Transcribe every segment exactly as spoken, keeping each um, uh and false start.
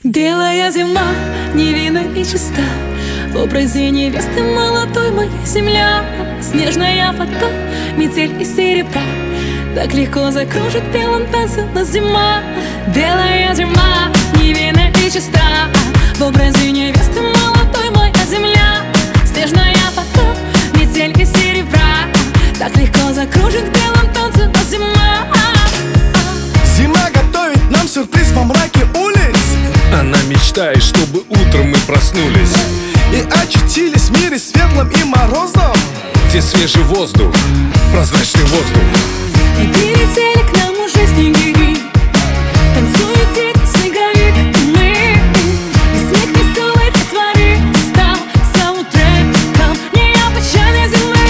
Белая зима, невинна и чиста, в образе невесты молодой моя земля. Снежная вода, метель из серебра, так легко закружит в белом танце нас зима. Белая зима, невинна и чиста, в образе невесты молодой моя земля. Снежная вода, метель из серебра, так легко закружит в белом танце нас зима. Зима готовит нам сюрприз во мраке улиц. Она мечтает, чтобы утром мы проснулись И очутились в мире светлым и морозным, где свежий воздух, прозрачный воздух. И прилетели к нам уже снеги, танцуют дети, снеговик и мы. И снег веселый творит, стал саундтреком необычайной зимы.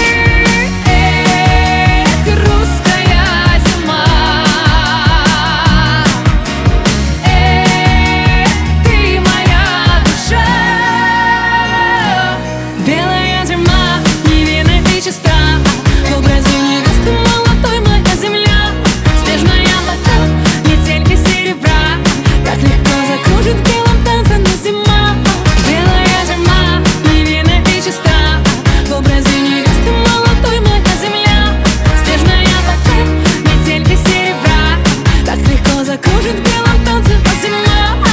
Эх, русская зима, эх, ты моя душа. Белая зима, невинна и чиста, в образе невесты молодой моя земля. Снежная вода, метель из серебра, так легко закружит в белом танце нас зима. Белая зима, невинна и чиста, в образе невесты молодой моя земля. Снежная вода, метель из серебра, так легко закружит в белом танце нас зима.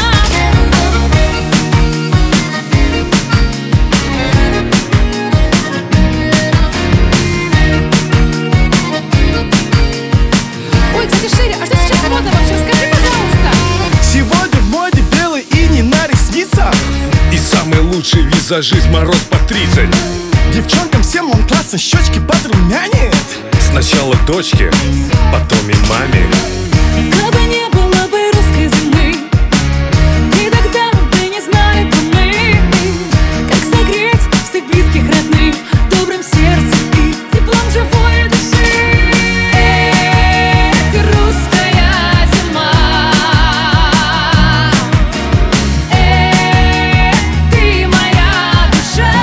Ой, кстати, Шири, а что сейчас модно вообще? Скажи, пожалуйста. Сегодня в моде белый иней на ресницах. И самый лучший визажист мороз по тридцать. Девчонкам всем он классно щечки подрумянит. Сначала дочке, потом и маме. Кабы не было бы русской зимы, никогда бы не знали бы мы, как согреть всех близких, родных добрым сердцем и теплом живой души. Эх, русская зима, эх, ты моя душа.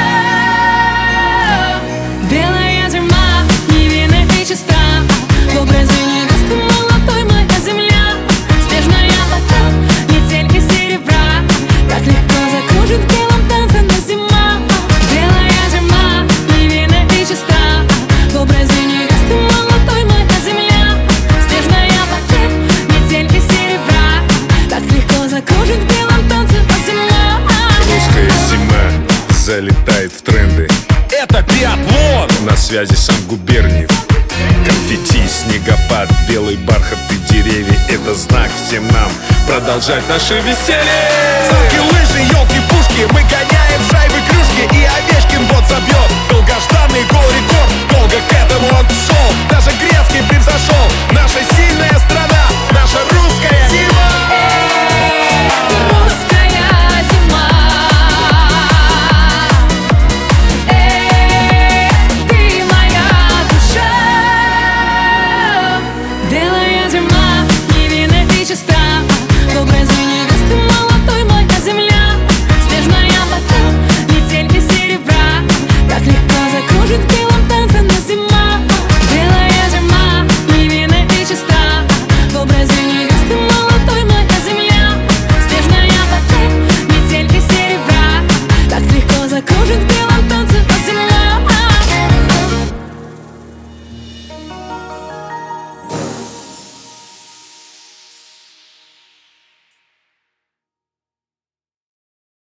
Белая зима, невинна и чиста, в образе невесты молодой моя земля. Снежная вода, метель из серебра, так легко закружит в белом танце нас зима. Белая зима, невинна и чиста, в образе невесты молодой моя земля. Снежная вода, метель из серебра, так легко закружит в белом танце нас зима. Русская зима залетает в тренды. Это биатлон! На связи Сан-Губерний. Конфетти, снегопад, белый бархат и деревья — это знак всем нам продолжать наше веселье. Санки, лыжи, елки, пушки, мы гоняем шайбы, кружки. И Овечкин вот забьет долгожданный гол-рекорд. Долго к этому он шел, даже Грецкий превзошел. Наша сила